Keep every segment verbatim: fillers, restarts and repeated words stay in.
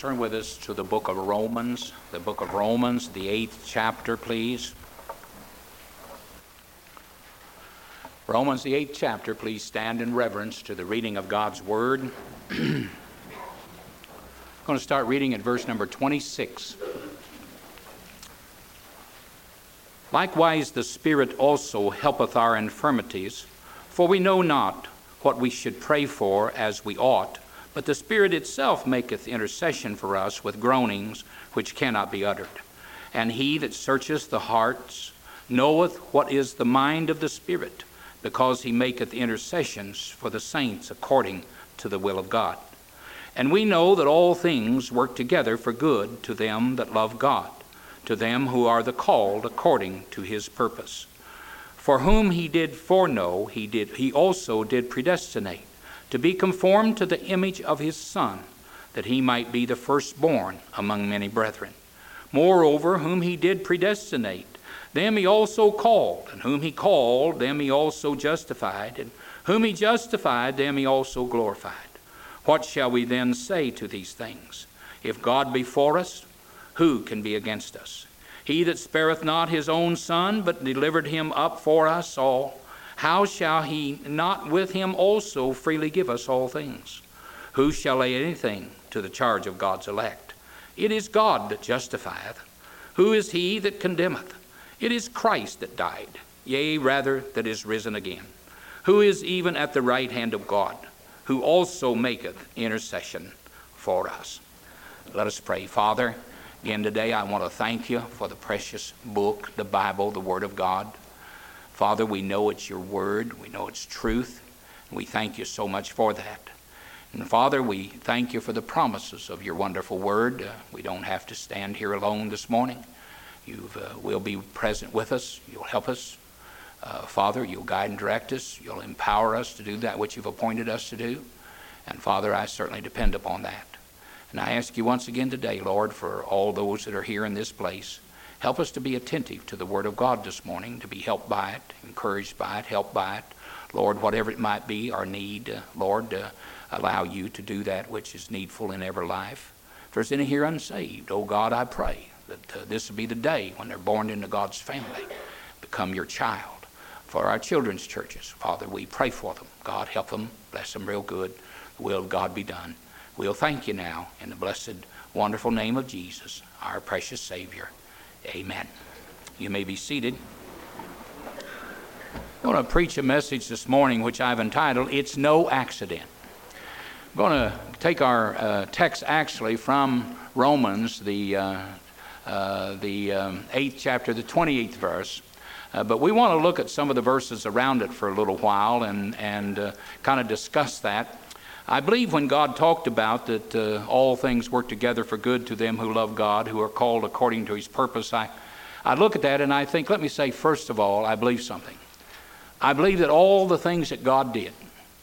Turn with us to the book of Romans, the book of Romans, the eighth chapter, please. Romans, the eighth chapter, please stand in reverence to the reading of God's Word. I'm going to start reading at verse number twenty-six. Likewise, the Spirit also helpeth our infirmities, for we know not what we should pray for as we ought, but the Spirit itself maketh intercession for us with groanings which cannot be uttered. And he that searcheth the hearts knoweth what is the mind of the Spirit, because he maketh intercessions for the saints according to the will of God. And we know that all things work together for good to them that love God, to them who are the called according to his purpose. For whom he did foreknow, he did he also did predestinate, to be conformed to the image of his Son, that he might be the firstborn among many brethren. Moreover, whom he did predestinate, them he also called, and whom he called, them he also justified, and whom he justified, them he also glorified. What shall we then say to these things? If God be for us, who can be against us? He that spareth not his own Son, but delivered him up for us all, how shall he not with him also freely give us all things? Who shall lay anything to the charge of God's elect? It is God that justifieth. Who is he that condemneth? It is Christ that died, yea, rather, that is risen again, who is even at the right hand of God, who also maketh intercession for us. Let us pray. Father, again today I want to thank you for the precious book, the Bible, the Word of God. Father, we know it's your word. We know it's truth. And we thank you so much for that. And Father, we thank you for the promises of your wonderful word. Uh, we don't have to stand here alone this morning. You uh, will be present with us. You'll help us. Uh, Father, you'll guide and direct us. You'll empower us to do that which you've appointed us to do. And Father, I certainly depend upon that. And I ask you once again today, Lord, for all those that are here in this place, help us to be attentive to the Word of God this morning, to be helped by it, encouraged by it, helped by it. Lord, whatever it might be, our need, uh, Lord, uh, allow you to do that which is needful in every life. If there's any here unsaved, oh God, I pray that uh, this will be the day when they're born into God's family, become your child. For our children's churches, Father, we pray for them. God, help them, bless them real good. The will of God be done. We'll thank you now in the blessed, wonderful name of Jesus, our precious Savior. Amen. You may be seated. I'm going to preach a message this morning which I've entitled, It's No Accident. I'm going to take our uh, text actually from Romans, the, uh, uh, the um, eighth chapter, the twenty-eighth verse. Uh, but we want to look at some of the verses around it for a little while and, and uh, kind of discuss that. I believe when God talked about that uh, all things work together for good to them who love God, who are called according to his purpose, I, I look at that and I think, let me say, first of all, I believe something. I believe that all the things that God did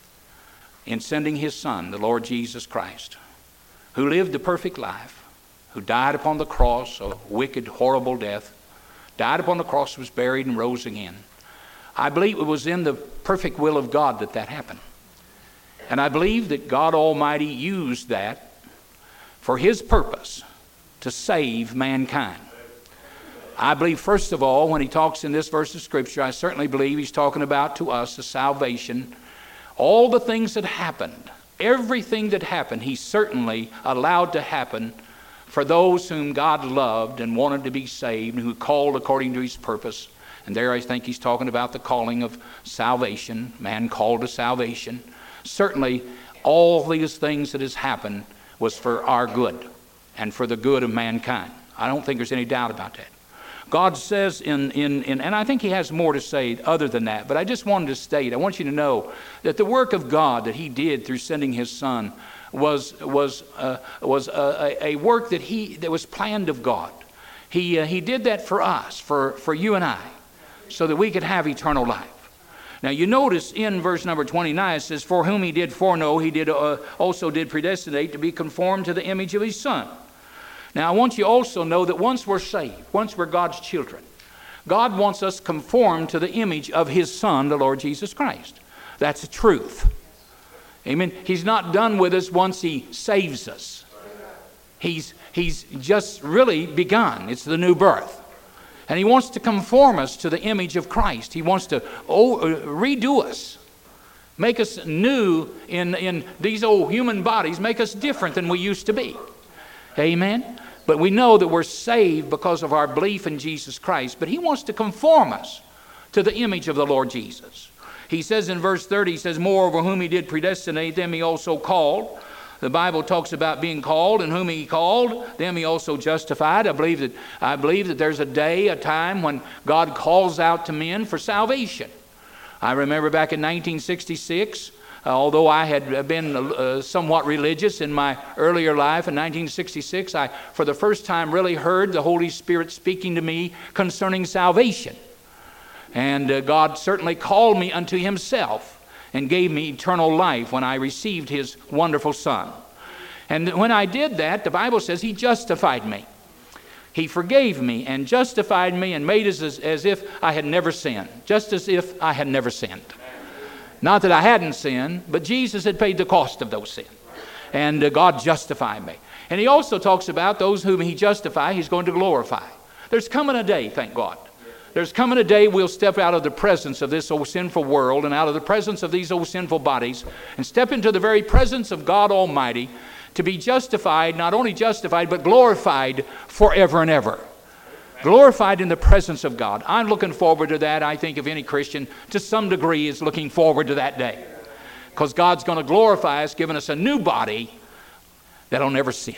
in sending his Son, the Lord Jesus Christ, who lived the perfect life, who died upon the cross, a wicked, horrible death, died upon the cross, was buried, and rose again. I believe it was in the perfect will of God that that happened. And I believe that God Almighty used that for his purpose to save mankind. I believe, first of all, when he talks in this verse of Scripture, I certainly believe he's talking about to us the salvation. All the things that happened, everything that happened, he certainly allowed to happen for those whom God loved and wanted to be saved, and who called according to his purpose. And there I think he's talking about the calling of salvation, man called to salvation. Certainly, all these things that has happened was for our good and for the good of mankind. I don't think there's any doubt about that. God says in, in, in, and I think he has more to say other than that, but I just wanted to state, I want you to know that the work of God that he did through sending his Son was, was, uh, was a, a work that, he, that was planned of God. He, uh, he did that for us, for, for you and I, so that we could have eternal life. Now you notice in verse number twenty-nine it says, for whom he did foreknow, he did uh, also did predestinate to be conformed to the image of his Son. Now I want you also to know that once we're saved, once we're God's children, God wants us conformed to the image of his Son, the Lord Jesus Christ. That's the truth. Amen. He's not done with us once he saves us. He's, he's just really begun. It's the new birth. And he wants to conform us to the image of Christ. He wants to oh, redo us. Make us new in, in these old human bodies. Make us different than we used to be. Amen? But we know that we're saved because of our belief in Jesus Christ. But he wants to conform us to the image of the Lord Jesus. He says in verse thirty, he says, moreover, whom he did predestinate, them he also called. The Bible talks about being called, and whom he called, them he also justified. I believe that, I believe that there's a day, a time when God calls out to men for salvation. I remember back in nineteen sixty-six, uh, although I had been uh, somewhat religious in my earlier life, in nineteen sixty-six, I, for the first time, really heard the Holy Spirit speaking to me concerning salvation. And uh, God certainly called me unto himself and gave me eternal life when I received his wonderful Son. And when I did that, the Bible says he justified me. He forgave me and justified me and made us as, as if I had never sinned, just as if I had never sinned. Not that I hadn't sinned, but Jesus had paid the cost of those sins. And uh, God justified me. And he also talks about those whom he justifies, he's going to glorify. There's coming a day, thank God. There's coming a day we'll step out of the presence of this old sinful world and out of the presence of these old sinful bodies and step into the very presence of God Almighty to be justified, not only justified, but glorified forever and ever. Glorified in the presence of God. I'm looking forward to that. I think if any Christian, to some degree, is looking forward to that day. Because God's going to glorify us, giving us a new body that'll never sin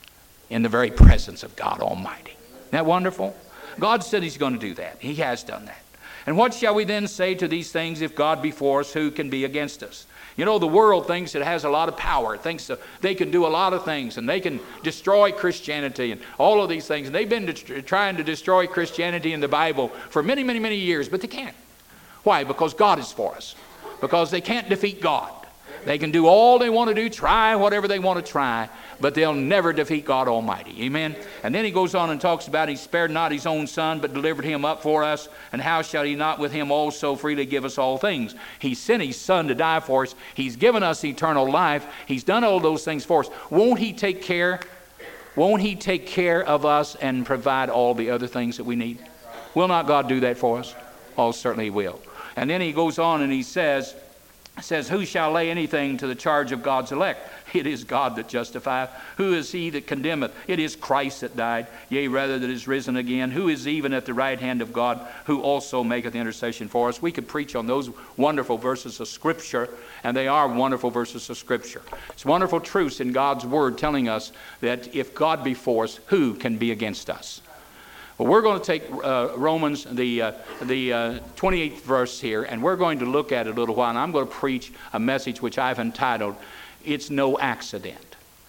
in the very presence of God Almighty. Isn't that wonderful? God said he's going to do that. He has done that. And what shall we then say to these things? If God be for us, who can be against us? You know, the world thinks it has a lot of power, thinks they can do a lot of things, and they can destroy Christianity and all of these things. And they've been trying to destroy Christianity in the Bible for many, many, many years, but they can't. Why? Because God is for us. Because they can't defeat God. They can do all they want to do, try whatever they want to try, but they'll never defeat God Almighty. Amen? And then he goes on and talks about he spared not his own Son, but delivered him up for us. And how shall he not with him also freely give us all things? He sent his Son to die for us. He's given us eternal life. He's done all those things for us. Won't he take care? Won't he take care of us and provide all the other things that we need? Will not God do that for us? Oh, certainly he will. And then he goes on and he says, says, who shall lay anything to the charge of God's elect? It is God that justifieth. Who is he that condemneth? It is Christ that died, yea, rather that is risen again. Who is even at the right hand of God, who also maketh intercession for us? We could preach on those wonderful verses of Scripture, and they are wonderful verses of Scripture. It's wonderful truths in God's Word telling us that if God be for us, who can be against us? Well, we're going to take uh, Romans, the, uh, the uh, twenty-eighth verse here, and we're going to look at it a little while, and I'm going to preach a message which I've entitled, It's No Accident.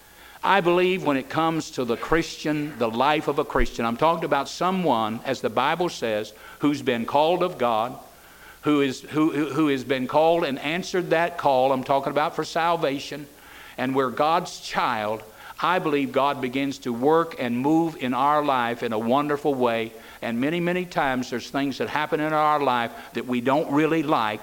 I believe when it comes to the Christian, the life of a Christian, I'm talking about someone, as the Bible says, who's been called of God, who, is, who, who has been called and answered that call. I'm talking about for salvation, and we're God's child. I believe God begins to work and move in our life in a wonderful way. And many, many times there's things that happen in our life that we don't really like,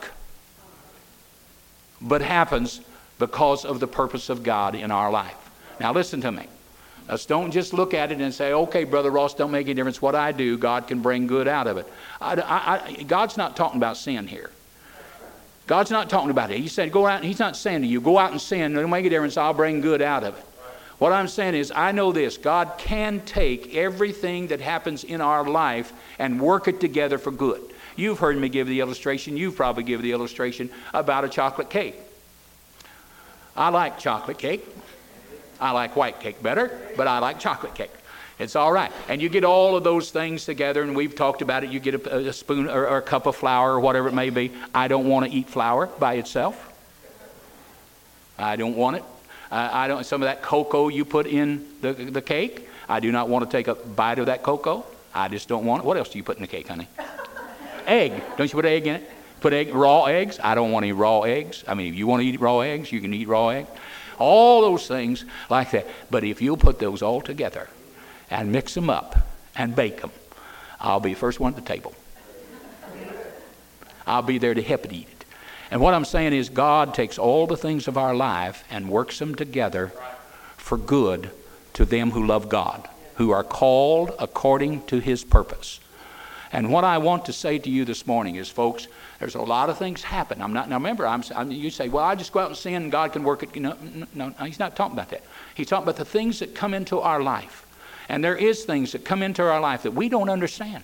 but happens because of the purpose of God in our life. Now listen to me. Let's don't just look at it and say, okay, Brother Ross, don't make any difference what I do. God can bring good out of it. I, I, I, God's not talking about sin here. God's not talking about it. He said, go out, he's not saying to you, go out and sin. Don't make a difference. I'll bring good out of it. What I'm saying is, I know this. God can take everything that happens in our life and work it together for good. You've heard me give the illustration. You've probably given the illustration about a chocolate cake. I like chocolate cake. I like white cake better, but I like chocolate cake. It's all right. And you get all of those things together, and we've talked about it. You get a, a spoon or, or a cup of flour or whatever it may be. I don't want to eat flour by itself. I don't want it. Uh, I don't. Some of that cocoa you put in the, the cake, I do not want to take a bite of that cocoa. I just don't want it. What else do you put in the cake, honey? Egg. Don't you put egg in it? Put egg, raw eggs. I don't want any raw eggs. I mean, if you want to eat raw eggs, you can eat raw eggs. All those things like that. But if you'll put those all together and mix them up and bake them, I'll be the first one at the table. I'll be there to help it eat it. And what I'm saying is, God takes all the things of our life and works them together for good to them who love God, who are called according to His purpose. And what I want to say to you this morning is, folks, there's a lot of things happen. I'm not, now remember, I'm, I'm, you say, well, I just go out and sin and God can work it. You know, no, no, He's not talking about that. He's talking about the things that come into our life. And there is things that come into our life that we don't understand.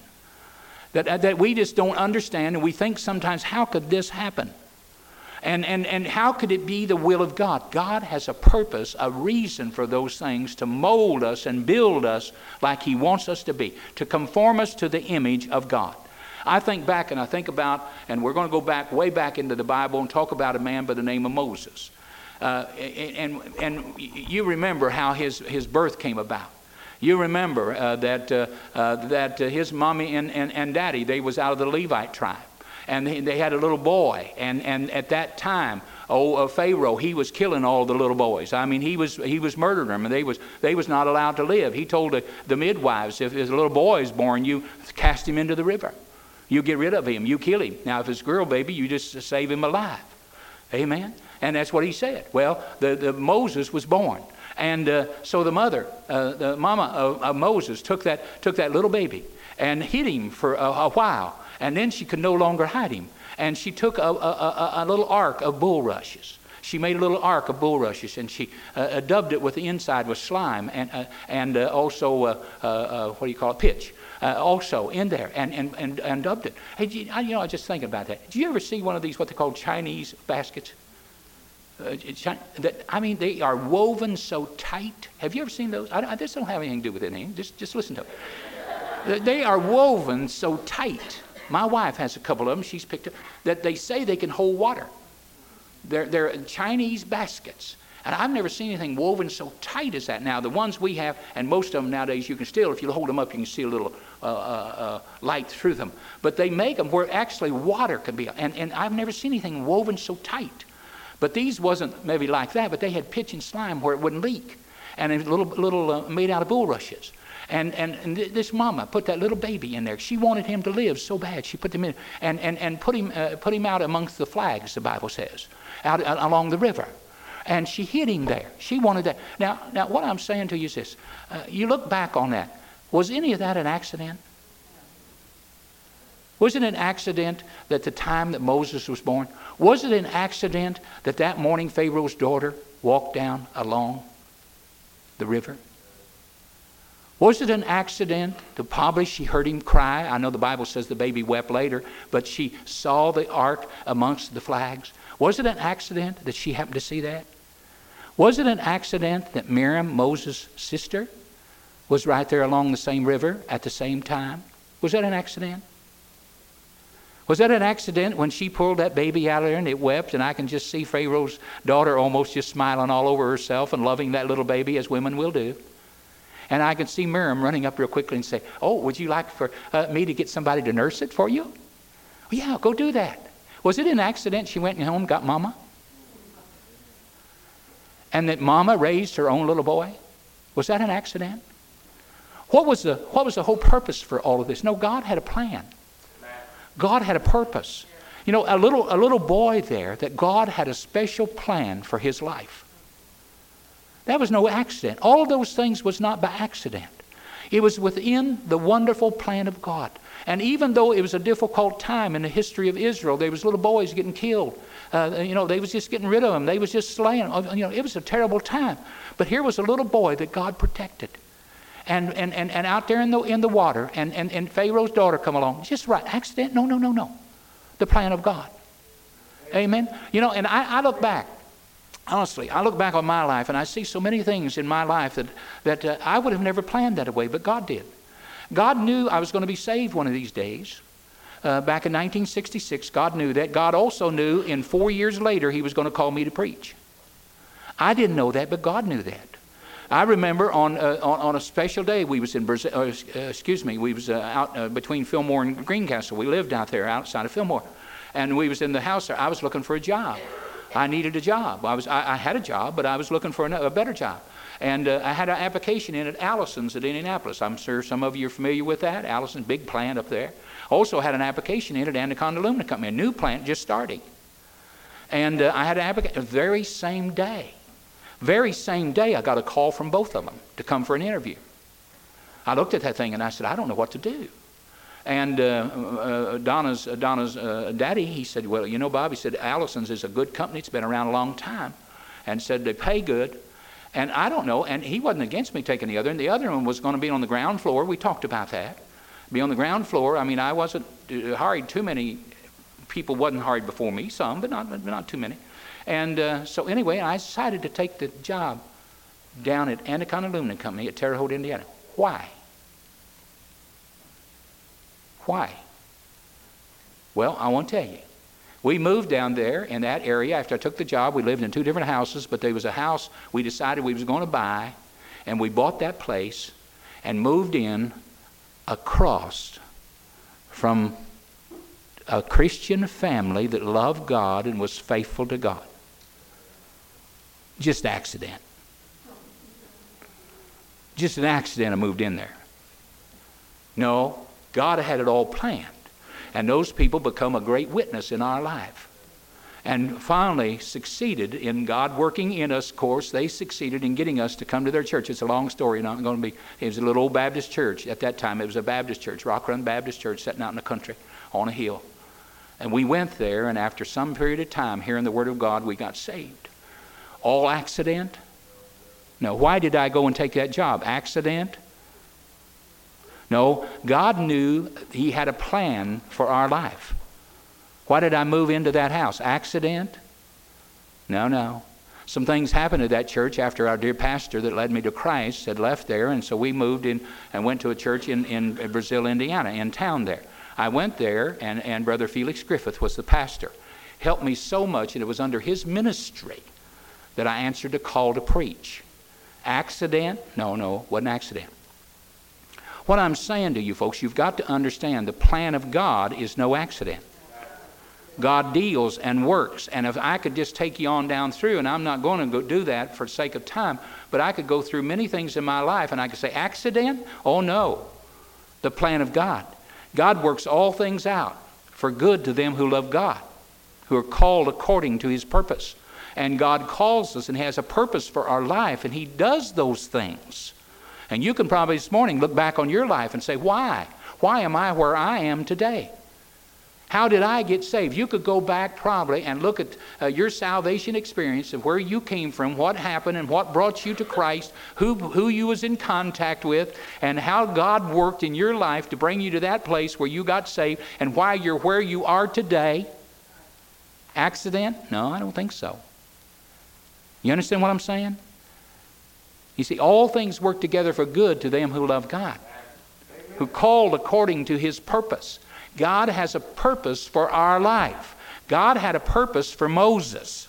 That, that we just don't understand, and we think sometimes, how could this happen? And, and, and how could it be the will of God? God has a purpose, a reason for those things to mold us and build us like He wants us to be, to conform us to the image of God. I think back and I think about, and we're going to go back, way back into the Bible and talk about a man by the name of Moses. Uh, and, and you remember how his, his birth came about. You remember uh, that, uh, uh, that uh, his mommy and, and, and daddy, they was out of the Levite tribe. And they, they had a little boy. And, and at that time, oh, uh, Pharaoh, he was killing all the little boys. I mean, he was he was murdering them, and they was they was not allowed to live. He told the, the midwives, if his little boy is born, you cast him into the river. You get rid of him. You kill him. Now, if it's a girl baby, you just save him alive. Amen? And that's what he said. Well, the, the Moses was born. And uh, so the mother, uh, the mama of, of Moses, took that took that little baby and hid him for a, a while. And then she could no longer hide him. And she took a, a, a, a little ark of bulrushes. She made a little ark of bulrushes, and she uh, dubbed it with the inside with slime and uh, and uh, also uh, uh, uh, what do you call it, pitch. Uh, also in there, and and and, and dubbed it. Hey, you, I, you know, I was just thinking about that. Did you ever see one of these what they call Chinese baskets? Uh, that, I mean, they are woven so tight. Have you ever seen those? I, I, this don't have anything to do with anything. Just, just listen to it. They are woven so tight. My wife has a couple of them. She's picked up that they say they can hold water. They're, they're Chinese baskets. And I've never seen anything woven so tight as that. Now, the ones we have, and most of them nowadays, you can still, if you hold them up, you can see a little uh, uh, uh, light through them. But they make them where actually water can be. And, and I've never seen anything woven so tight. But these wasn't maybe like that, but they had pitch and slime where it wouldn't leak. And a little, little uh, made out of bulrushes. And, and, and th- this mama put that little baby in there. She wanted him to live so bad. She put him in and, and, and put him uh, put him out amongst the flags, the Bible says, out, out along the river. And she hid him there. She wanted that. Now, now what I'm saying to you is this. Uh, you look back on that. Was any of that an accident? Was it an accident that the time that Moses was born? Was it an accident that that morning Pharaoh's daughter walked down along the river? Was it an accident that probably she heard him cry? I know the Bible says the baby wept later, but she saw the ark amongst the flags. Was it an accident that she happened to see that? Was it an accident that Miriam, Moses' sister, was right there along the same river at the same time? Was that an accident? Was that an accident when she pulled that baby out of there and it wept, and I can just see Pharaoh's daughter almost just smiling all over herself and loving that little baby as women will do? And I can see Miriam running up real quickly and say, oh, would you like for uh, me to get somebody to nurse it for you? Well, yeah, go do that. Was it an accident she went home and got mama? And that mama raised her own little boy? Was that an accident? What was the, what was the whole purpose for all of this? No, God had a plan. God had a purpose. You know, a little, a little boy there that God had a special plan for his life. That was no accident. All of those things was not by accident. It was within the wonderful plan of God. And even though it was a difficult time in the history of Israel, there was little boys getting killed. Uh, you know, they was just getting rid of them. They was just slaying them. You know, it was a terrible time. But here was a little boy that God protected. And and, and, and out there in the in the water, and, and, and Pharaoh's daughter come along. Just right. Accident? No, no, no, no. The plan of God. Amen. You know, and I, I look back. Honestly, I look back on my life and I see so many things in my life that, that uh, I would have never planned that way, but God did. God knew I was going to be saved one of these days. Uh, back in nineteen sixty-six, God knew that. God also knew in four years later He was going to call me to preach. I didn't know that, but God knew that. I remember on uh, on, on a special day we was in Brazil. Uh, excuse me, we was uh, out uh, between Fillmore and Greencastle. We lived out there outside of Fillmore, and we was in the house there. I was looking for a job. I needed a job. I was I, I had a job, but I was looking for a, a better job. And uh, I had an application in at Allison's at Indianapolis. I'm sure some of you are familiar with that. Allison's, big plant up there. Also had an application in at Anaconda Aluminum Company, a new plant just starting. And uh, I had an application the very same day. Very same day, I got a call from both of them to come for an interview. I looked at that thing and I said, I don't know what to do. And uh, uh, Donna's, uh, Donna's uh, daddy, he said, well, you know, Bob, he said, Allison's is a good company. It's been around a long time. And said they pay good. And I don't know. And he wasn't against me taking the other. And the other one was going to be on the ground floor. We talked about that. Be on the ground floor. I mean, I wasn't uh, hired too many people. Wasn't hired before me. Some, but not, but not too many. And uh, so anyway, I decided to take the job down at Anacon Aluminum Company at Terre Haute, Indiana. Why? Why? Well, I want to tell you. We moved down there in that area after I took the job. We lived in two different houses, but there was a house we decided we was going to buy, and we bought that place and moved in across from a Christian family that loved God and was faithful to God. Just accident. Just an accident I moved in there. No, God had it all planned. And those people become a great witness in our life. And finally succeeded in God working in us, of course. They succeeded in getting us to come to their church. It's a long story. Not going to be. It was a little old Baptist church. At that time, it was a Baptist church, Rock Run Baptist Church, sitting out in the country on a hill. And we went there, and after some period of time, hearing the Word of God, we got saved. All accident? No. Why did I go and take that job? Accident? No, God knew He had a plan for our life. Why did I move into that house? Accident? No, no. Some things happened at that church after our dear pastor that led me to Christ had left there, and so we moved in and went to a church in, in Brazil, Indiana, in town there. I went there, and, and Brother Felix Griffith was the pastor. Helped me so much, and it was under his ministry that I answered the call to preach. Accident? No, no, wasn't an accident. What I'm saying to you folks, you've got to understand the plan of God is no accident. God deals and works. And if I could just take you on down through, and I'm not going to go do that for the sake of time, but I could go through many things in my life and I could say, accident? Oh no. The plan of God. God works all things out for good to them who love God, who are called according to His purpose. And God calls us and has a purpose for our life, and He does those things. And you can probably this morning look back on your life and say, why? Why am I where I am today? How did I get saved? You could go back probably and look at uh, your salvation experience of where you came from, what happened and what brought you to Christ, who, who you was in contact with, and how God worked in your life to bring you to that place where you got saved, and why you're where you are today. Accident? No, I don't think so. You understand what I'm saying? You see, all things work together for good to them who love God, who called according to His purpose. God has a purpose for our life. God had a purpose for Moses.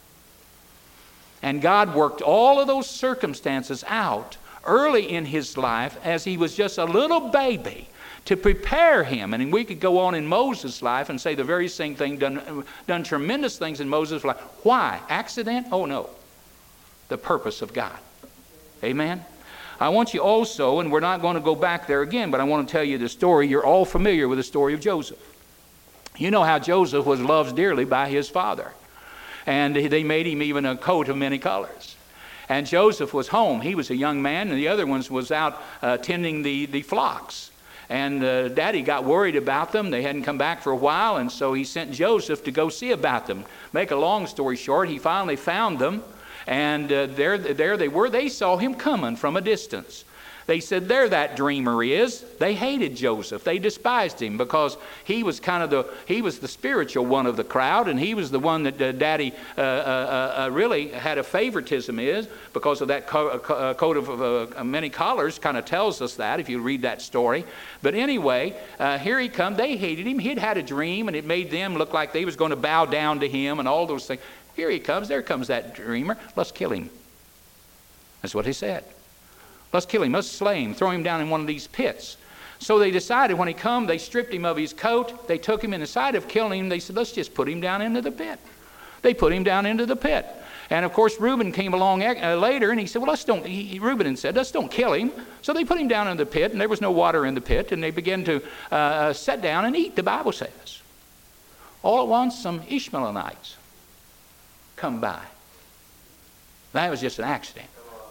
And God worked all of those circumstances out early in his life as he was just a little baby to prepare him. And we could go on in Moses' life and say the very same thing, done, done tremendous things in Moses' life. Why? Accident? Oh no. The purpose of God. Amen. I want you also, and we're not going to go back there again, but I want to tell you the story. You're all familiar with the story of Joseph. You know how Joseph was loved dearly by his father. And they made him even a coat of many colors. And Joseph was home. He was a young man, and the other ones was out uh, tending the, the flocks. And uh, Daddy got worried about them. They hadn't come back for a while, and so he sent Joseph to go see about them. Make a long story short, he finally found them. And uh, there, there they were. They saw him coming from a distance. They said, there that dreamer is. They hated Joseph. They despised him because he was kind of the, he was the spiritual one of the crowd, and he was the one that uh, Daddy uh, uh, uh, really had a favoritism is because of that co- uh, coat of uh, many collars kind of tells us that if you read that story. But anyway, uh, here he come. They hated him. He'd had a dream, and it made them look like they was going to bow down to him and all those things. Here he comes. There comes that dreamer. Let's kill him. That's what he said. Let's kill him. Let's slay him. Throw him down in one of these pits. So they decided when he come, they stripped him of his coat. They took him in the side of killing him. They said, let's just put him down into the pit. They put him down into the pit. And of course, Reuben came along uh, later, and he said, well, let's don't, he, Reuben said, let's don't kill him. So they put him down in the pit, and there was no water in the pit, and they began to uh, sit down and eat, the Bible says. All at once, some Ishmaelites come by. That was just an accident.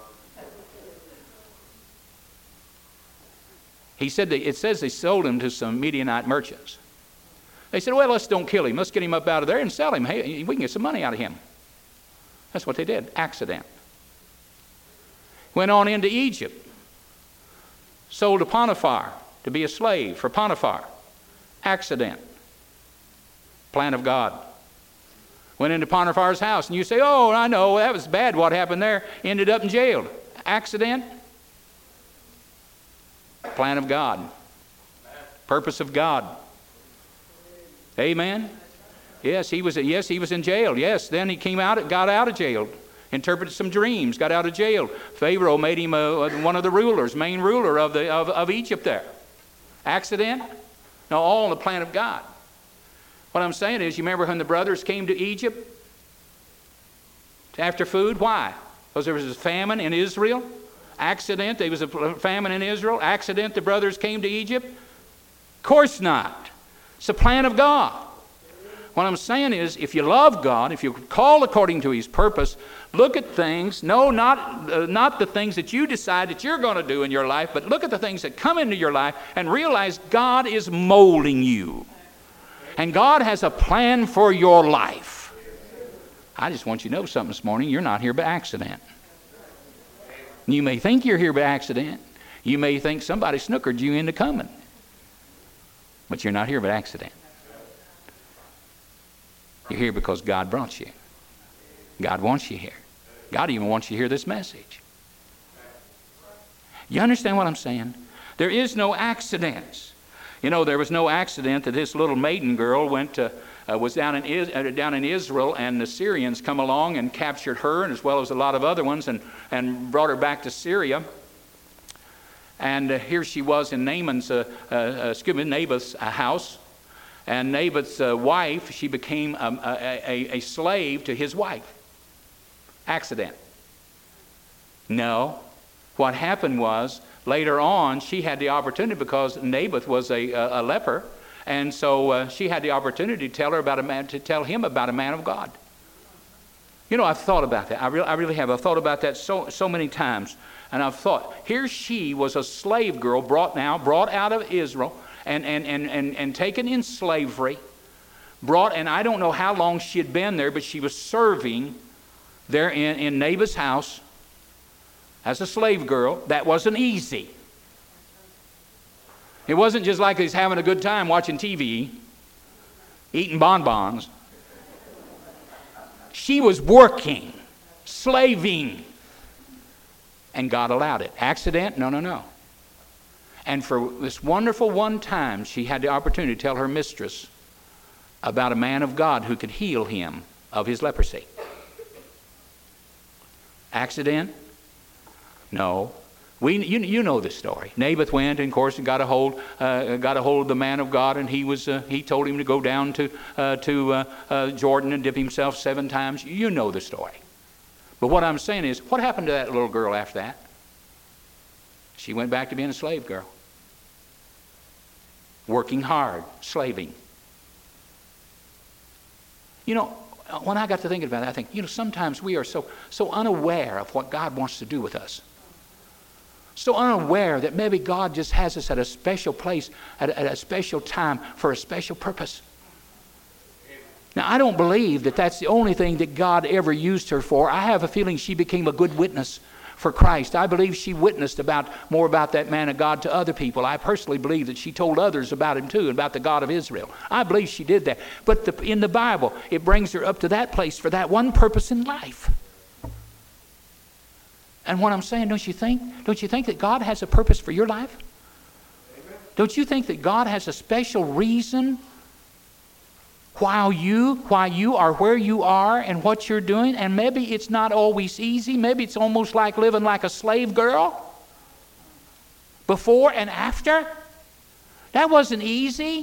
He said, they, it says they sold him to some Midianite merchants. They said, well, let's don't kill him. Let's get him up out of there and sell him. Hey, we can get some money out of him. That's what they did. Accident. Went on into Egypt. Sold to Potiphar to be a slave for Potiphar. Accident. Plan of God. Went into Potiphar's house, and you say, oh, I know, that was bad what happened there. Ended up in jail. Accident. Plan of God. Purpose of God. Amen. Yes, he was. Yes, he was in jail. Yes, then he came out. Got out of jail. Interpreted some dreams. Got out of jail. Pharaoh made him a, one of the rulers, main ruler of the of, of Egypt. There. Accident? No, all in the plan of God. What I'm saying is, you remember when the brothers came to Egypt after food? Why? Because there was a famine in Israel. Accident, there was a famine in Israel. Accident, the brothers came to Egypt. Of course not. It's the plan of God. What I'm saying is, if you love God, if you're called according to His purpose, look at things, no, not, uh, not the things that you decide that you're going to do in your life, but look at the things that come into your life and realize God is molding you. And God has a plan for your life. I just want you to know something this morning. You're not here by accident. You may think you're here by accident. You may think somebody snookered you into coming. But you're not here by accident. You're here because God brought you. God wants you here. God even wants you to hear this message. You understand what I'm saying? There is no accidents. You know, there was no accident that this little maiden girl went to, uh, was down in, Is- uh, down in Israel, and the Syrians come along and captured her, and as well as a lot of other ones, and, and brought her back to Syria. And uh, here she was in Naaman's, uh, uh, excuse me, Naboth's uh, house. And Naboth's uh, wife, she became um, a, a, a slave to his wife. Accident. No. What happened was, later on, she had the opportunity, because Naboth was a, a, a leper, and so uh, she had the opportunity to tell her about a man, to tell him about a man of God. You know, I've thought about that. I really, I really have. I've thought about that so so many times, and I've thought, here she was a slave girl, brought now, brought out of Israel, and and and and, and taken in slavery, brought, and I don't know how long she had been there, but she was serving there in, in Naboth's house as a slave girl. That wasn't easy. It wasn't just like he's having a good time watching T V, eating bonbons. She was working, slaving, and God allowed it. Accident? No, no, no. And for this wonderful one time, she had the opportunity to tell her mistress about a man of God who could heal him of his leprosy. Accident? No. We, you, you know the story. Naboth went, and of course, and got a hold, uh, got a hold of the man of God, and he was, uh, he told him to go down to uh, to uh, uh, Jordan and dip himself seven times. You know the story. But what I'm saying is, what happened to that little girl after that? She went back to being a slave girl, working hard, slaving. You know, when I got to thinking about it, I think, you know, sometimes we are so so unaware of what God wants to do with us. So unaware that maybe God just has us at a special place, at a, at a special time, for a special purpose. Now, I don't believe that that's the only thing that God ever used her for. I have a feeling she became a good witness for Christ. I believe she witnessed about more about that man of God to other people. I personally believe that she told others about him too, about the God of Israel. I believe she did that. But the, in the Bible, it brings her up to that place for that one purpose in life. And what I'm saying, don't you think? Don't you think that God has a purpose for your life? Amen. Don't you think that God has a special reason why you, why you are where you are and what you're doing? And maybe it's not always easy. Maybe it's almost like living like a slave girl. Before and after. That wasn't easy.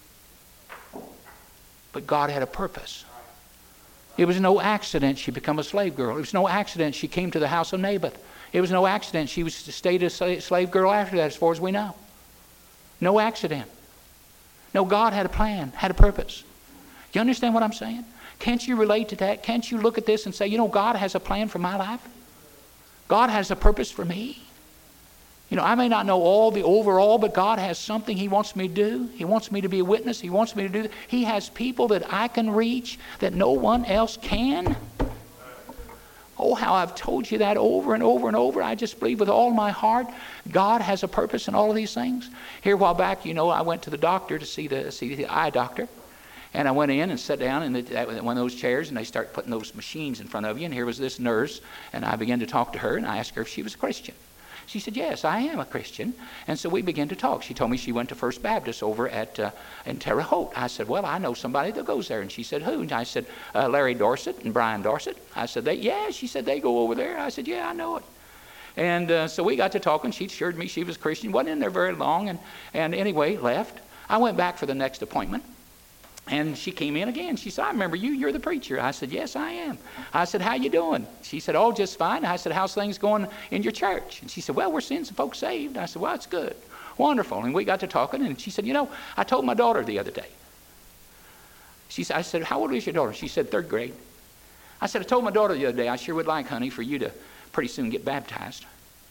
But God had a purpose. It was no accident she became a slave girl. It was no accident she came to the house of Naboth. It was no accident she was stayed a slave girl after that, as far as we know. No accident. No, God had a plan, had a purpose. You understand what I'm saying? Can't you relate to that? Can't you look at this and say, you know, God has a plan for my life? God has a purpose for me. You know, I may not know all the overall, but God has something He wants me to do. He wants me to be a witness. He wants me to do that. He has people that I can reach that no one else can. Oh, how I've told you that over and over and over. I just believe with all my heart God has a purpose in all of these things. Here a while back, you know, I went to the doctor to see the, see the eye doctor. And I went in and sat down in the, one of those chairs, and they start putting those machines in front of you. And here was this nurse, and I began to talk to her, and I asked her if she was a Christian. She said, yes, I am a Christian. And so we began to talk. She told me she went to First Baptist over at uh, in Terre Haute. I said, well, I know somebody that goes there. And she said, who? And I said, uh, Larry Dorset and Brian Dorset. I said, they, yeah. She said, they go over there. I said, yeah, I know it. And uh, so we got to talking. She assured me she was a Christian. Wasn't in there very long. And, and anyway, left. I went back for the next appointment. And she came in again. She said, I remember you. You're the preacher. I said, yes, I am. I said, how you doing? She said, oh, just fine. I said, how's things going in your church? And she said, well, we're seeing some folks saved. I said, well, that's good. Wonderful. And we got to talking. And she said, you know, I told my daughter the other day. She said, I said, how old is your daughter? She said, third grade. I said, I told my daughter the other day, I sure would like, honey, for you to pretty soon get baptized.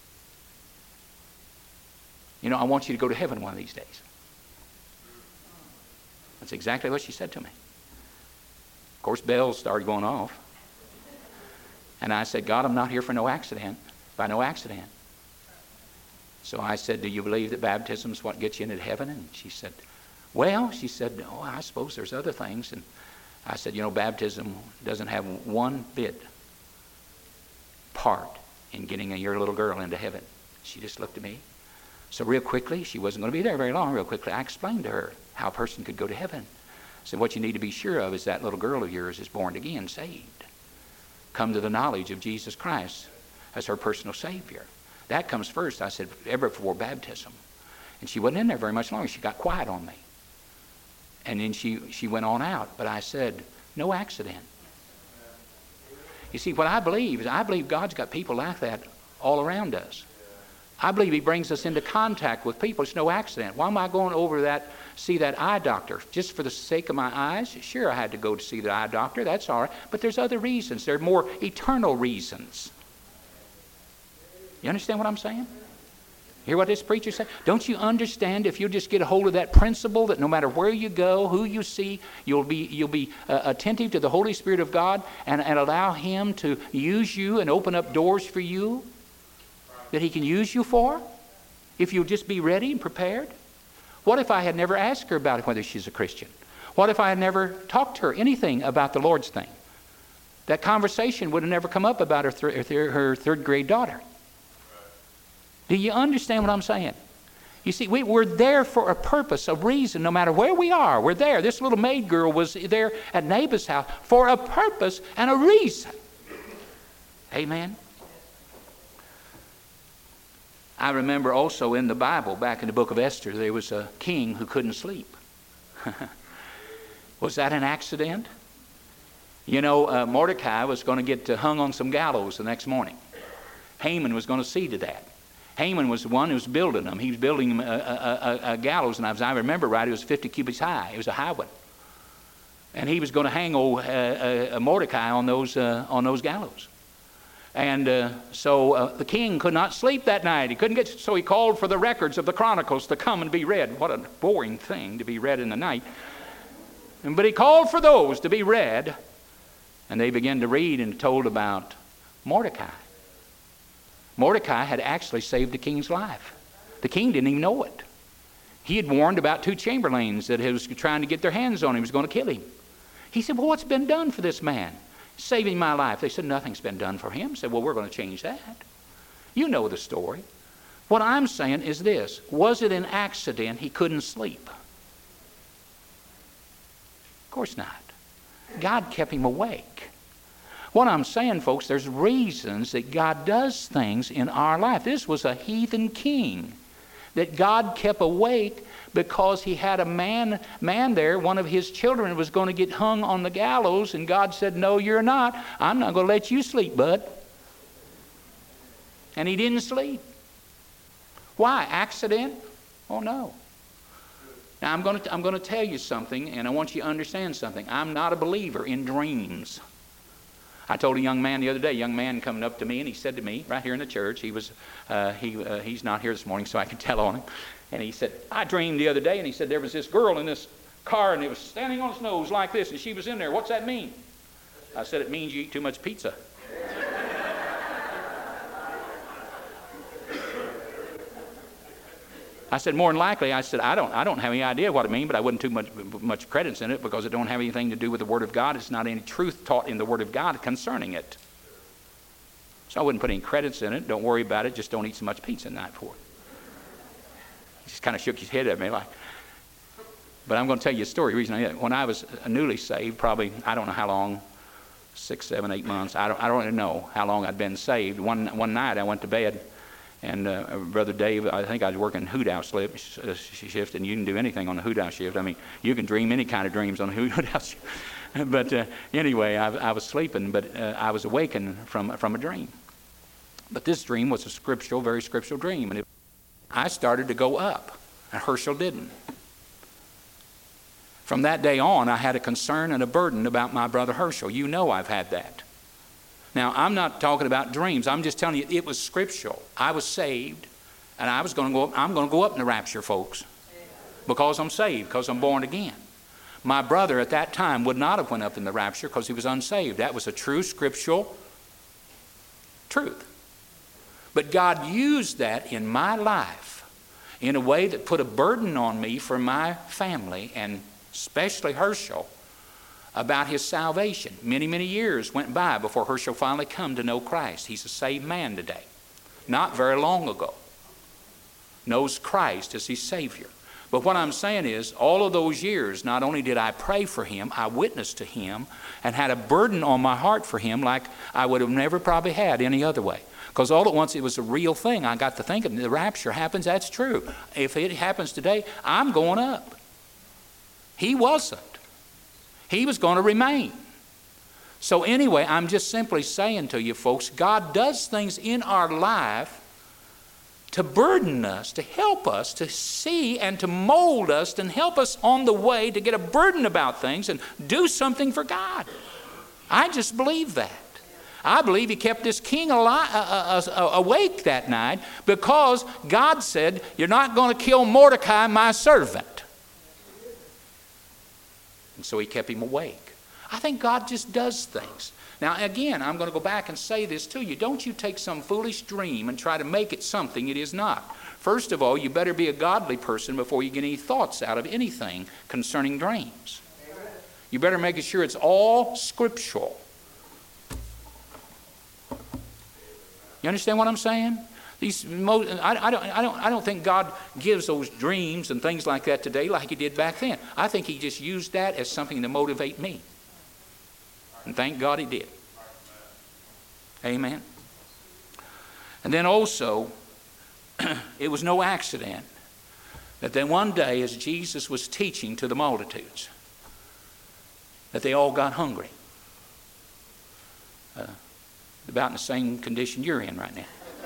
You know, I want you to go to heaven one of these days. That's exactly what she said to me. Of course, bells started going off. And I said, God, I'm not here for no accident, by no accident. So I said, do you believe that baptism is what gets you into heaven? And she said, well, she said, oh, I suppose there's other things. And I said, you know, baptism doesn't have one bit part in getting your little girl into heaven. She just looked at me. So real quickly, she wasn't going to be there very long, real quickly, I explained to her how a person could go to heaven. So what you need to be sure of is that little girl of yours is born again, saved. Come to the knowledge of Jesus Christ as her personal Savior. That comes first, I said, ever before baptism. And she wasn't in there very much longer. She got quiet on me. And then she, she went on out. But I said, no accident. You see, what I believe is I believe God's got people like that all around us. I believe He brings us into contact with people. It's no accident. Why am I going over that, see that eye doctor? Just for the sake of my eyes? Sure, I had to go to see the eye doctor. That's all right. But there's other reasons. There are more eternal reasons. You understand what I'm saying? Hear what this preacher said? Don't you understand if you just get a hold of that principle that no matter where you go, who you see, you'll be, you'll be uh, attentive to the Holy Spirit of God and, and allow Him to use you and open up doors for you that He can use you for, if you'll just be ready and prepared? What if I had never asked her about whether she's a Christian? What if I had never talked to her anything about the Lord's thing? That conversation would have never come up about her, th- her third grade daughter. Do you understand what I'm saying? You see, we, we're there for a purpose, a reason, no matter where we are. We're there. This little maid girl was there at neighbor's house for a purpose and a reason. Amen? I remember also in the Bible, back in the book of Esther, there was a king who couldn't sleep. Was that an accident? You know, uh, Mordecai was going to get uh, hung on some gallows the next morning. Haman was going to see to that. Haman was the one who was building them. He was building a, a, a, a gallows, and as I remember right, it was fifty cubits high. It was a high one. And he was going to hang old uh, uh, Mordecai on those, uh, on those gallows. And uh, so uh, the king could not sleep that night. He couldn't get, so he called for the records of the Chronicles to come and be read. What a boring thing to be read in the night. And, but he called for those to be read, and they began to read and told about Mordecai. Mordecai had actually saved the king's life. The king didn't even know it. He had warned about two chamberlains that he was trying to get their hands on him. He was going to kill him. He said, well, what's been done for this man? Saving my life. They said, nothing's been done for him. Said, well, we're going to change that. You know the story. What I'm saying is this. Was it an accident he couldn't sleep? Of course not. God kept him awake. What I'm saying, folks, there's reasons that God does things in our life. This was a heathen king that God kept awake because he had a man man there, one of his children was going to get hung on the gallows, and God said, no, you're not. I'm not going to let you sleep, bud. And he didn't sleep. Why? Accident? Oh, no. Now, I'm going to I'm going to tell you something, and I want you to understand something. I'm not a believer in dreams. I told a young man the other day, a young man coming up to me, and he said to me, right here in the church, he was uh, he uh, he's not here this morning, so I can tell on him. And he said, I dreamed the other day, and he said there was this girl in this car, and it was standing on its nose like this, and she was in there. What's that mean? I said, it means you eat too much pizza. I said, more than likely, I said, I don't I don't have any idea what it means, but I wouldn't too much much credence in it because it don't have anything to do with the Word of God. It's not any truth taught in the Word of God concerning it. So I wouldn't put any credence in it. Don't worry about it. Just don't eat so much pizza the night before. He just kind of shook his head at me like. But I'm going to tell you a story. The reason I, when I was newly saved, probably, I don't know how long, six, seven, eight months. I don't I don't even know how long I'd been saved. One one night I went to bed. And uh, Brother Dave, I think I was working hoot house shift, and you can do anything on the hoot house shift. I mean, you can dream any kind of dreams on the hoot house shift. But uh, anyway, I, I was sleeping, but uh, I was awakened from from a dream. But this dream was a scriptural, very scriptural dream. And it, I started to go up, and Herschel didn't. From that day on, I had a concern and a burden about my brother Herschel. You know I've had that. Now, I'm not talking about dreams. I'm just telling you it was scriptural. I was saved, and I was going to go up. I'm going to go up in the rapture, folks, because I'm saved, because I'm born again. My brother at that time would not have went up in the rapture because he was unsaved. That was a true scriptural truth. But God used that in my life in a way that put a burden on me for my family, and especially Herschel, about his salvation. Many, many years went by before Herschel finally come to know Christ. He's a saved man today. Not very long ago. Knows Christ as his Savior. But what I'm saying is, all of those years, not only did I pray for him, I witnessed to him and had a burden on my heart for him like I would have never probably had any other way. Because all at once it was a real thing. I got to thinking, the rapture happens, that's true. If it happens today, I'm going up. He wasn't. He was going to remain. So anyway, I'm just simply saying to you folks, God does things in our life to burden us, to help us, to see and to mold us and help us on the way to get a burden about things and do something for God. I just believe that. I believe he kept this king alive, uh, uh, uh, awake that night because God said, you're not going to kill Mordecai, my servant. And so he kept him awake. I think God just does things. Now, again, I'm going to go back and say this to you. Don't you take some foolish dream and try to make it something it is not. First of all, you better be a godly person before you get any thoughts out of anything concerning dreams. You better make sure it's all scriptural. You understand what I'm saying? These, I, I, don't, I, don't, I don't think God gives those dreams and things like that today like he did back then. I think he just used that as something to motivate me. And thank God he did. Amen. And then also, it was no accident that then one day as Jesus was teaching to the multitudes, that they all got hungry. Uh, about in the same condition you're in right now.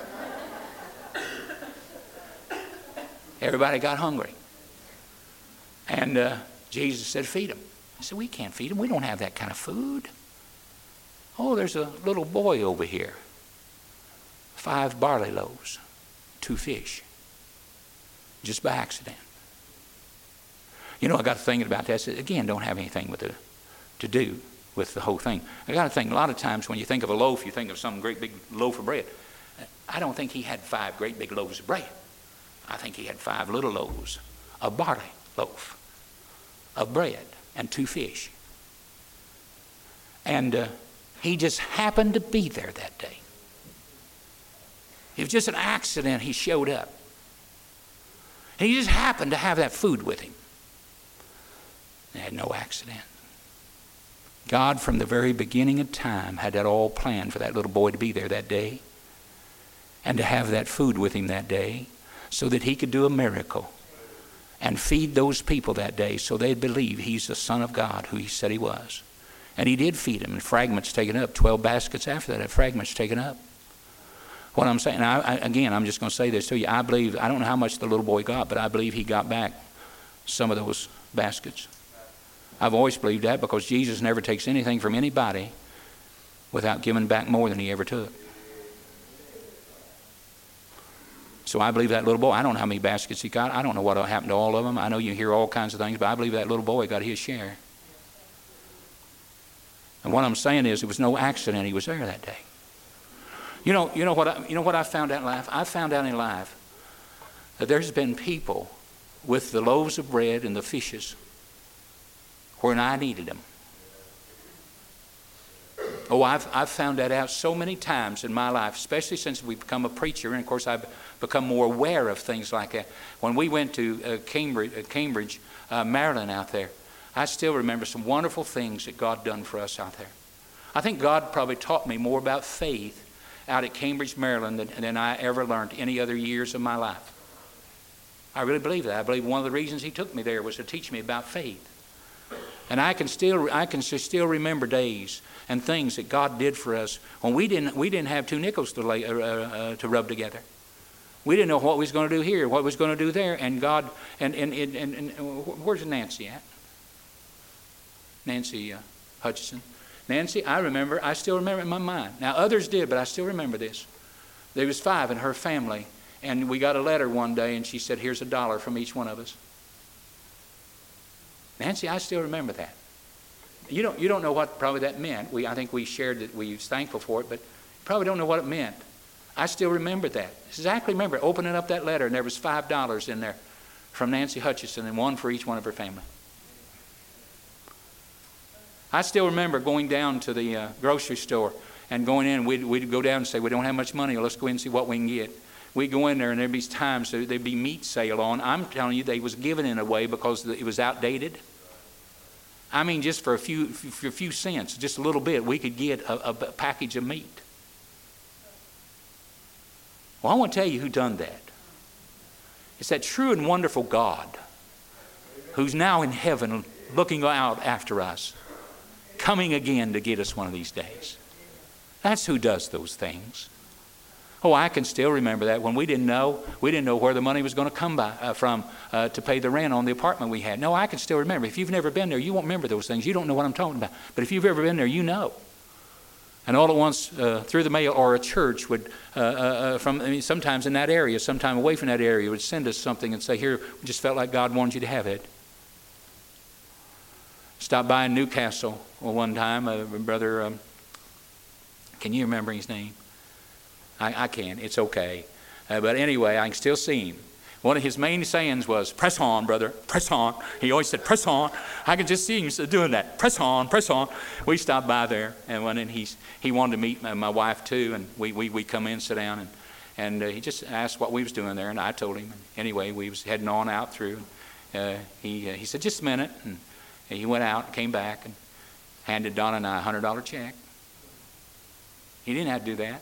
Everybody got hungry. And uh, Jesus said, feed them. I said, we can't feed them. We don't have that kind of food. Oh, there's a little boy over here. Five barley loaves, two fish. Just by accident. You know, I got to thinking about that. I said, again, don't have anything with it to do with the whole thing. I got to think, a lot of times when you think of a loaf, you think of some great big loaf of bread. I don't think he had five great big loaves of bread. I think he had five little loaves of barley loaf of bread and two fish. And uh, he just happened to be there that day. It was just an accident he showed up. He just happened to have that food with him. They had no accident. God, from the very beginning of time, had that all planned for that little boy to be there that day and to have that food with him that day so that he could do a miracle and feed those people that day so they'd believe he's the Son of God who he said he was. And he did feed them, and fragments taken up, twelve baskets after that, had fragments taken up. What I'm saying, I, I, again, I'm just going to say this to you. I believe, I don't know how much the little boy got, but I believe he got back some of those baskets. I've always believed that, because Jesus never takes anything from anybody without giving back more than he ever took. So I believe that little boy, I don't know how many baskets he got. I don't know what happened to all of them. I know you hear all kinds of things, but I believe that little boy got his share. And what I'm saying is, it was no accident he was there that day. You know, you know what I, you know what I found out in life? I found out in life that there's been people with the loaves of bread and the fishes when I needed them. Oh, I've, I've found that out so many times in my life, especially since we've become a preacher. And, of course, I've become more aware of things like that. When we went to uh, Cambridge, uh, Cambridge uh, Maryland out there, I still remember some wonderful things that God done for us out there. I think God probably taught me more about faith out at Cambridge, Maryland than, than I ever learned any other years of my life. I really believe that. I believe one of the reasons he took me there was to teach me about faith. And I can still I can still remember days and things that God did for us when we didn't we didn't have two nickels to lay uh, uh, to rub together. We didn't know what we was going to do here, what we was going to do there, and God and and and, and, and where's Nancy at? Nancy uh, Hutchison. Nancy, I remember. I still remember it in my mind. Now others did, but I still remember this. There was five in her family, and we got a letter one day, and she said, "Here's a dollar from each one of us." Nancy, I still remember that. You don't, you don't know what probably that meant. We, I think we shared that we was thankful for it, but you probably don't know what it meant. I still remember that. Exactly remember opening up that letter, and there was five dollars in there from Nancy Hutchison, and one for each one of her family. I still remember going down to the uh, grocery store and going in. We'd, we'd go down and say, "We don't have much money. Well, let's go in and see what we can get." We'd go in there, and there'd be times there'd be meat sale on. I'm telling you, they was given it away because it was outdated. I mean, just for a few, for a few cents, just a little bit, we could get a, a package of meat. Well, I want to tell you who done that. It's that true and wonderful God who's now in heaven looking out after us, coming again to get us one of these days. That's who does those things. Oh, I can still remember that when we didn't know, we didn't know where the money was going to come by, uh, from uh, to pay the rent on the apartment we had. No, I can still remember. If you've never been there, you won't remember those things. You don't know what I'm talking about. But if you've ever been there, you know. And all at once, uh, through the mail, or a church would, uh, uh, from I mean, sometimes in that area, sometime away from that area, would send us something and say, "Here, we just felt like God wanted you to have it." Stopped by in Newcastle one time, uh, brother. Um, can you remember his name? I, I can. It's okay. Uh, but anyway, I can still see him. One of his main sayings was, "Press on, brother, press on." He always said, "Press on." I can just see him doing that. "Press on, press on." We stopped by there, and when and he's, he wanted to meet my, my wife too, and we, we, we come in, sit down, and, and uh, he just asked what we was doing there, and I told him. And anyway, we was heading on out through. Uh, he, uh, he said, "Just a minute," and he went out, came back, and handed Donna and I a one hundred dollar check. He didn't have to do that.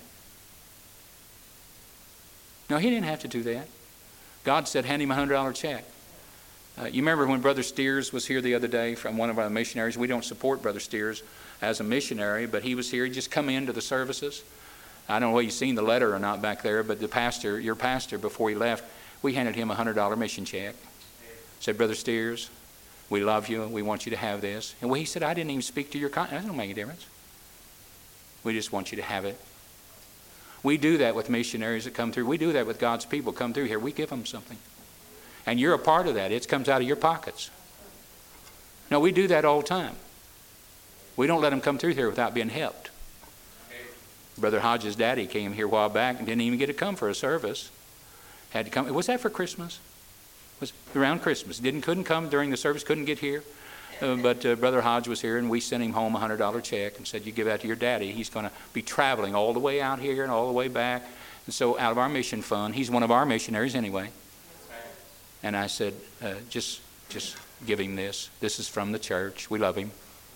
No, he didn't have to do that. God said, hand him a one hundred dollar check. Uh, you remember when Brother Steers was here the other day from one of our missionaries? We don't support Brother Steers as a missionary, but he was here. He just come into the services. I don't know whether you've seen the letter or not back there, but the pastor, your pastor, before he left, we handed him a one hundred dollar mission check. Said, "Brother Steers, we love you. We want you to have this." And well, he said, "I didn't even speak to your conscience. That don't make a difference. We just want you to have it." We do that with missionaries that come through. We do that with God's people come through here. We give them something. And you're a part of that. It comes out of your pockets. No, we do that all the time. We don't let them come through here without being helped. Brother Hodges' daddy came here a while back and didn't even get to come for a service. Had to come. Was that for Christmas? Was around Christmas. Didn't couldn't come during the service. Couldn't get here. Uh, but uh, Brother Hodge was here, and we sent him home a one hundred dollar check and said, "You give that to your daddy. He's going to be traveling all the way out here and all the way back." And so out of our mission fund, he's one of our missionaries anyway. And I said, uh, just, just give him this. This is from the church. We love him.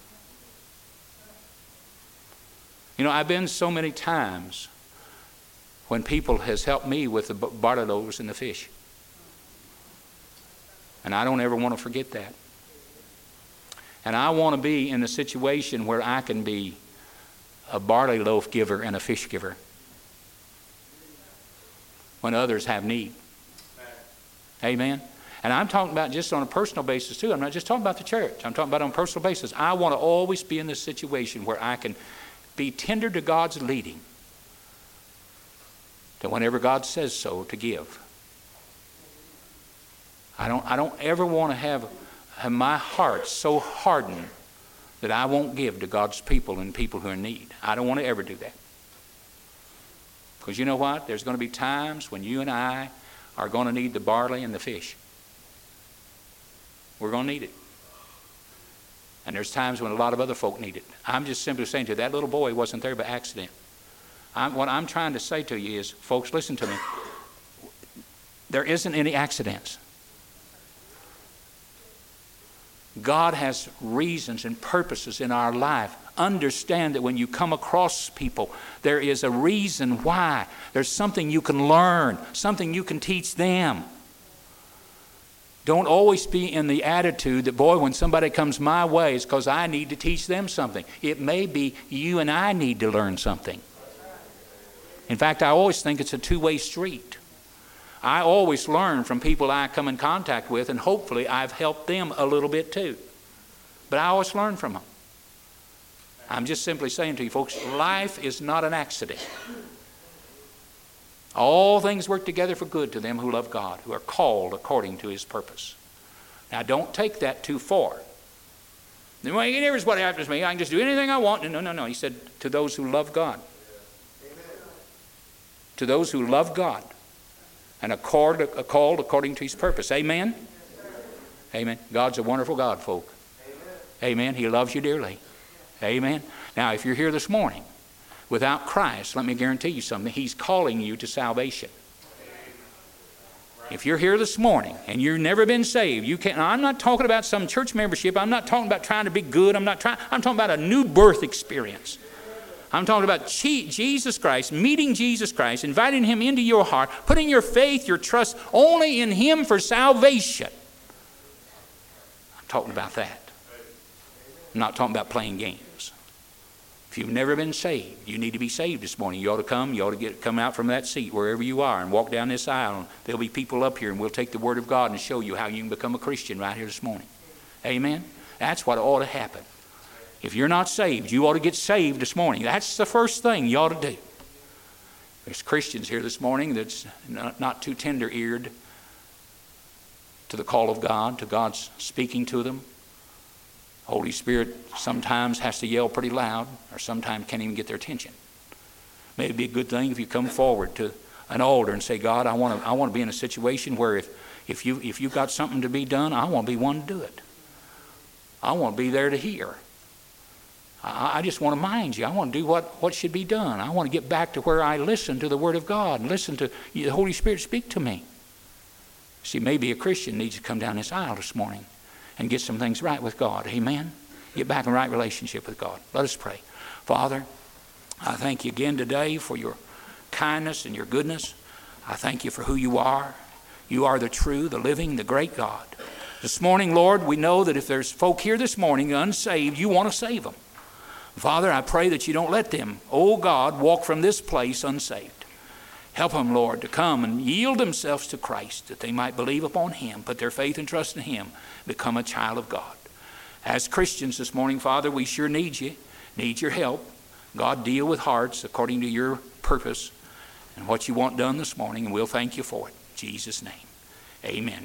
You know, I've been so many times when people has helped me with the barley loaves and the fish. And I don't ever want to forget that. And I want to be in a situation where I can be a barley loaf giver and a fish giver when others have need. Amen. And I'm talking about just on a personal basis too. I'm not just talking about the church. I'm talking about on a personal basis. I want to always be in this situation where I can be tender to God's leading, that whenever God says so, to give. I don't, I don't ever want to have, have my heart so hardened that I won't give to God's people and people who are in need. I don't want to ever do that. Because you know what? There's going to be times when you and I are going to need the barley and the fish. We're going to need it. And there's times when a lot of other folk need it. I'm just simply saying to you, that little boy wasn't there by accident. I'm, what I'm trying to say to you is, folks, listen to me. There isn't any accidents. God has reasons and purposes in our life. Understand that when you come across people, there is a reason why. There's something you can learn, something you can teach them. Don't always be in the attitude that, boy, when somebody comes my way, it's because I need to teach them something. It may be you and I need to learn something. In fact, I always think it's a two-way street. I always learn from people I come in contact with, and hopefully I've helped them a little bit too. But I always learn from them. I'm just simply saying to you folks, life is not an accident. All things work together for good to them who love God, who are called according to His purpose. Now don't take that too far. Well, here's what happens to me. I can just do anything I want. No, no, no. He said, to those who love God. Amen. To those who love God and are called according to His purpose. Amen? Amen. God's a wonderful God, folk. Amen. He loves you dearly. Amen. Now, if you're here this morning without Christ, let me guarantee you something. He's calling you to salvation. If you're here this morning and you've never been saved, you can't. I'm not talking about some church membership. I'm not talking about trying to be good. I'm not trying. I'm talking about a new birth experience. I'm talking about Jesus Christ, meeting Jesus Christ, inviting Him into your heart, putting your faith, your trust only in Him for salvation. I'm talking about that. I'm not talking about playing games. If you've never been saved, you need to be saved this morning. You ought to come. You ought to get come out from that seat wherever you are and walk down this aisle. There'll be people up here, and we'll take the Word of God and show you how you can become a Christian right here this morning. Amen? That's what ought to happen. If you're not saved, you ought to get saved this morning. That's the first thing you ought to do. There's Christians here this morning that's not, not too tender-eared to the call of God, to God's speaking to them. Holy Spirit sometimes has to yell pretty loud, or sometimes can't even get their attention. Maybe it'd be a good thing if you come forward to an altar and say, God, I want to I want to be in a situation where if, if, you, if you've got something to be done, I want to be one to do it. I want to be there to hear. I, I just want to mind you. I want to do what, what should be done. I want to get back to where I listen to the Word of God and listen to the Holy Spirit speak to me. See, maybe a Christian needs to come down this aisle this morning and get some things right with God. Amen? Get back in right relationship with God. Let us pray. Father, I thank you again today for your kindness and your goodness. I thank you for who you are. You are the true, the living, the great God. This morning, Lord, we know that if there's folk here this morning unsaved, you want to save them. Father, I pray that you don't let them, oh God, walk from this place unsaved. Help them, Lord, to come and yield themselves to Christ, that they might believe upon Him, put their faith and trust in Him, become a child of God. As Christians this morning, Father, we sure need you, need your help. God, deal with hearts according to your purpose and what you want done this morning, and we'll thank you for it. In Jesus' name, amen.